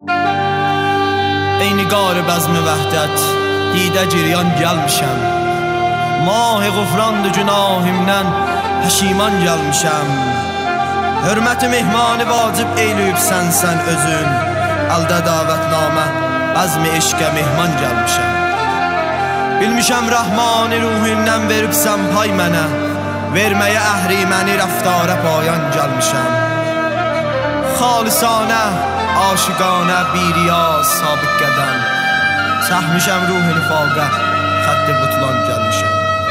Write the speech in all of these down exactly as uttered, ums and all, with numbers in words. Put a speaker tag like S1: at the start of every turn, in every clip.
S1: ای نگار بزم وحدت دیده جریان gelmişəm. Mah غفران günahimdən pəşiman gelmişəm. Hörməti mehmanı vacib eyləyib sənsən özün. Əldə davətnamə bəzmi eşqə mehman gelmişəm. Bilmişəm Rəhmani ruhindən veribsən pay mənə. Verməyə əhri məni rəftara payan gelmişəm. Xalisanə, aşıqanə, biriyaz, sabit qədəm. Səhmişəm ruh nifaqə, xətti butlan gelmişəm.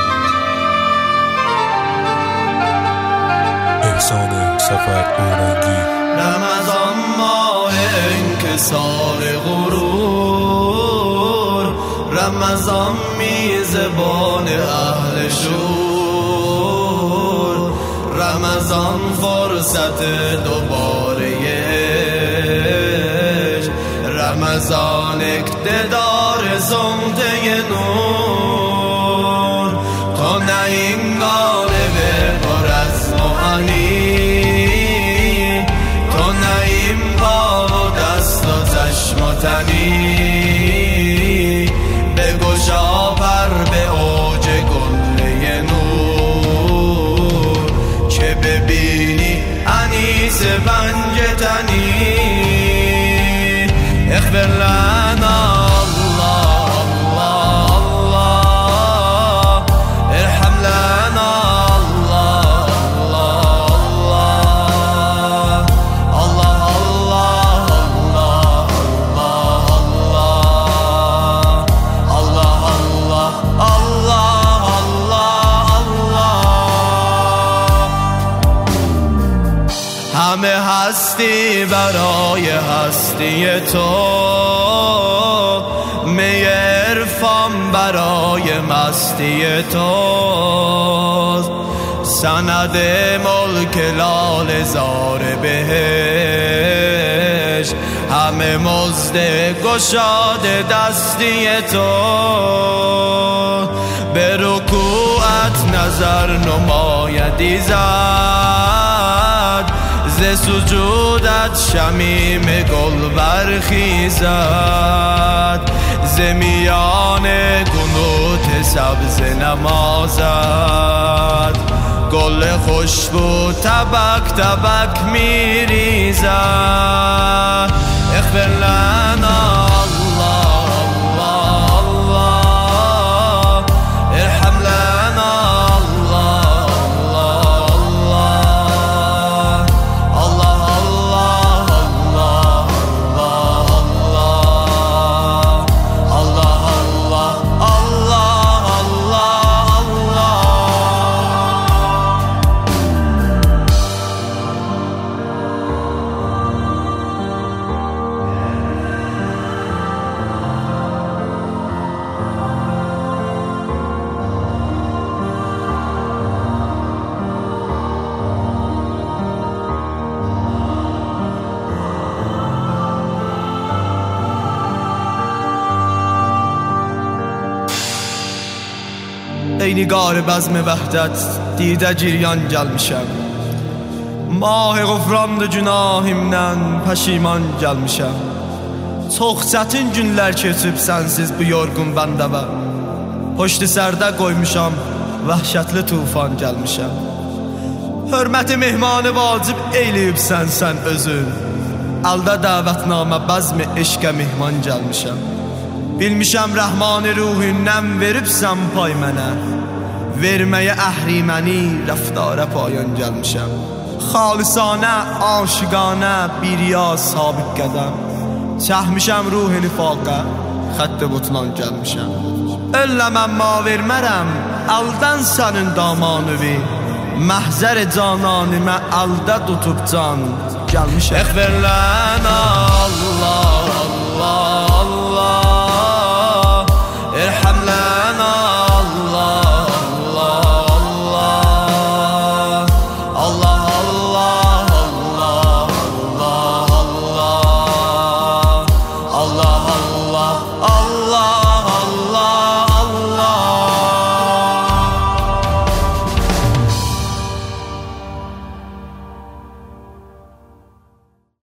S2: احسان سفر اورنگی
S1: رمضان ماه انکسار غرور، رمضان میزبان اهل شور، رمضان فرصت دوباره عشق، رمضان اقتدار زنده نور. تو نه این غالب پر از مهانی، تو نه این پا و دست و چشم و تنی، بگشا پر به اوج گله نور که ببینی انیس بنج تنی. اغفر لنا الله الله الله، ارحم لنا الله الله الله الله الله الله الله الله. همه هستی برای هستی تو، می عرفان برای مستی تو، سند ملک لال زار بهشت، همه مزد گشاد دستی تو. به رکوعت نظر نمایدی زد، ز سجودت شمیم گل برخیزد، ز میان قنوت سبز نمازد، گل خوشبو طبق طبق میریزد. اغفر لنا الله الله الله، ارحم لنا الله الله الله الله الله الله. ای نگار بزم وحدت دیده جریان gelmişəm. Mah غفران günahimdən pəşiman gelmişəm. Çox çətin günlər keçib sənsiz bu yorğun bəndəvə. Poştu sərdə qoymuşam, vəhşətli tufan gelmişəm. Hörməti mehmanı vacib eyləyib sənsən özün. Əldə dəvətnamə bəzmi eşqə mehman gelmişəm. Bilmişəm Rəhmani ruhindən veribsən pay mənə. Verməyə əhri məni rəftara payan gelmişəm. Xalisanə, aşıqanə, biriyaz, sabit qədəm. Çəhmişəm ruh nifaqə, xətti butlan gelmişəm. Ölləməm ma vermərəm, əldən sənin damanıvi. Məhzər cananimə əldə tutub can gelmişəm. Eğfir lənə Allah